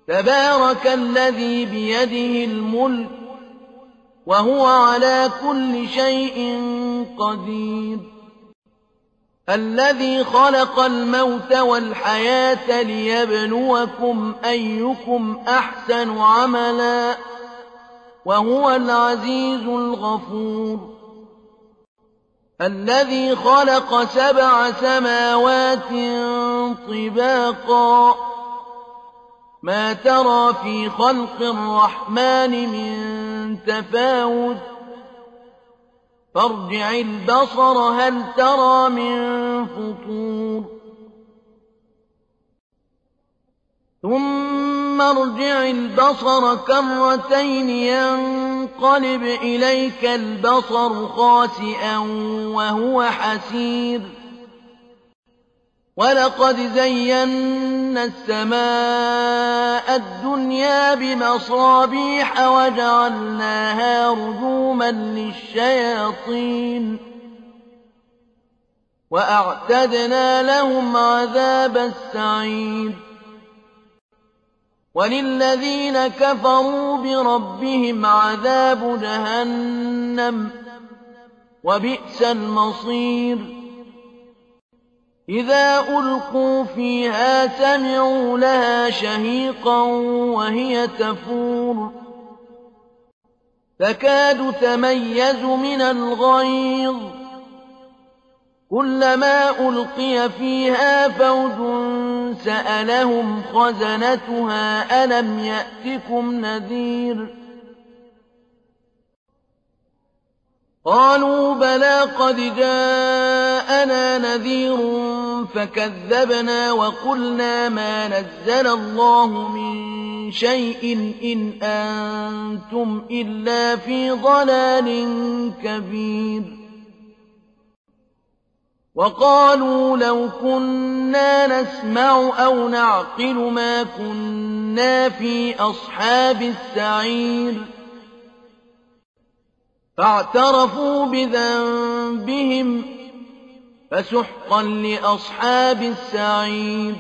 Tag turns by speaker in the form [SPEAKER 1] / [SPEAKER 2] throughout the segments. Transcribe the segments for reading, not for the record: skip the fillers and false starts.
[SPEAKER 1] تبارك الذي بيده الملك وهو على كل شيء قدير الذي خلق الموت والحياة ليبلوكم أيكم أحسن عملا وهو العزيز الغفور الذي خلق 7 سماوات طباقا ما ترى في خلق الرحمن من تفاوت فارجع البصر هل ترى من فطور ثم ارجع البصر كرتين ينقلب إليك البصر خاسئا وهو حسير ولقد زينا السماء الدنيا بمصابيح وجعلناها رجوما للشياطين وأعتدنا لهم عذاب السعير وللذين كفروا بربهم عذاب جهنم وبئس المصير إذا ألقوا فيها سمعوا لها شهيقا وهي تفور تكاد تميز من الغيظ كلما ألقي فيها فوج سألهم خزنتها ألم يأتكم نذير قالوا بلى قد جاءنا نذير فكذبنا وقلنا ما نزل الله من شيء إن أنتم إلا في ضلال كبير وقالوا لو كنا نسمع أو نعقل ما كنا في أصحاب السعير فاعترفوا بذنبهم فسحقا لأصحاب السعير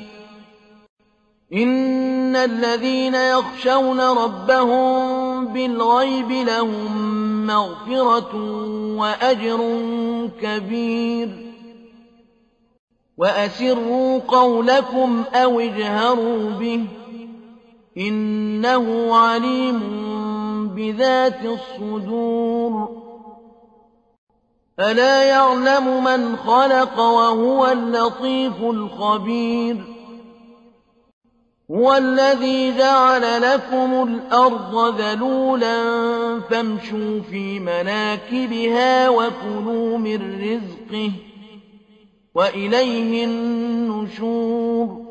[SPEAKER 1] إن الذين يخشون ربهم بالغيب لهم مغفرة وأجر كبير وأسروا قولكم أو اجهروا به إنه عليم بذات الصدور ألا يعلم من خلق وهو اللطيف الخبير هو الذي جعل لكم الأرض ذلولا فامشوا في مناكبها وكلوا من رزقه وإليه النشور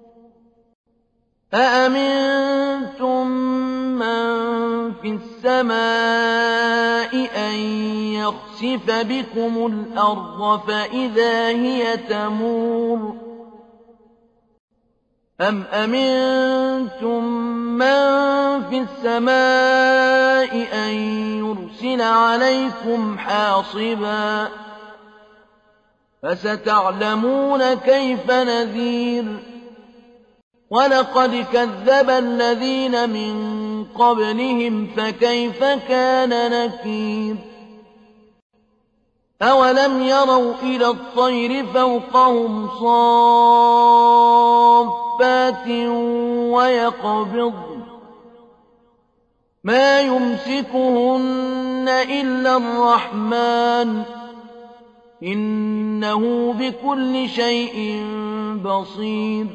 [SPEAKER 1] أأمنتم من في السماء أن يخسف بكم الأرض فإذا هي تمور أم أمنتم من في السماء أن يرسل عليكم حاصبا فستعلمون كيف نذير ولقد كذب الذين من قبلهم فكيف كان نكير أولم يروا إلى الطير فوقهم صافات ويقبضن ما يمسكهن إلا الرحمن إنه بكل شيء بصير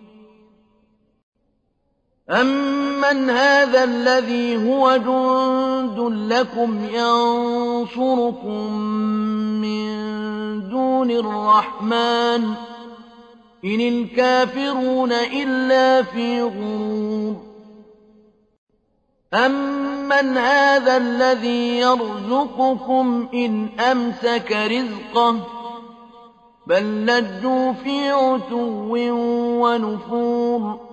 [SPEAKER 1] أمن هذا الذي هو جند لكم ينصركم من دون الرحمن إن الكافرون إلا في غرور أمن هذا الذي يرزقكم إن أمسك رزقه بل لجوا في عتو ونفور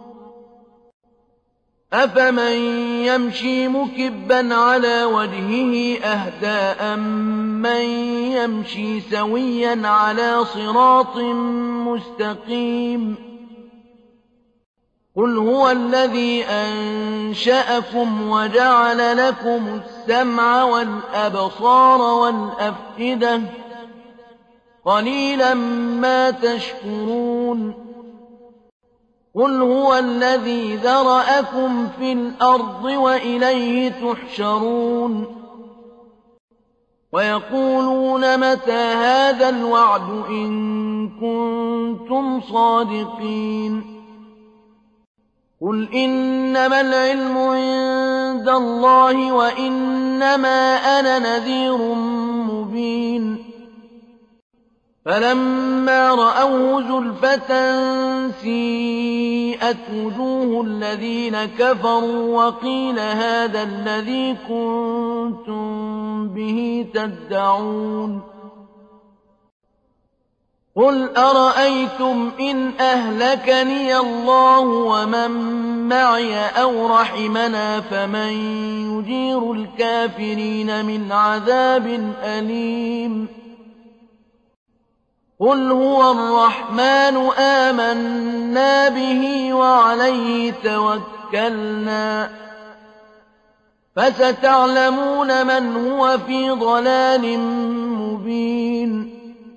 [SPEAKER 1] أفمن يمشي مكبا على وجهه أهدى أمن يمشي سويا على صراط مستقيم قل هو الذي أنشأكم وجعل لكم السمع والأبصار والأفئدة قليلا ما تشكرون قل هو الذي ذرأكم في الأرض وإليه تحشرون ويقولون متى هذا الوعد إن كنتم صادقين قل إنما العلم عند الله وإنما أنا نذير مبين فلما رأوه زلفة سيئت وجوه الذين كفروا وقيل هذا الذي كنتم به تدعون قل أرأيتم إن أهلكني الله ومن معي أو رحمنا فمن يجير الكافرين من عذاب أليم قل هو الرحمن آمنا به وعليه توكلنا فستعلمون من هو في ضلال مبين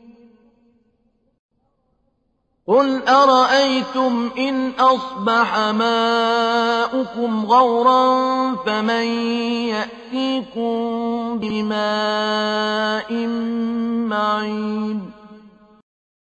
[SPEAKER 1] قل أرأيتم إن أصبح ماؤكم غورا فمن يأتيكم بماء معين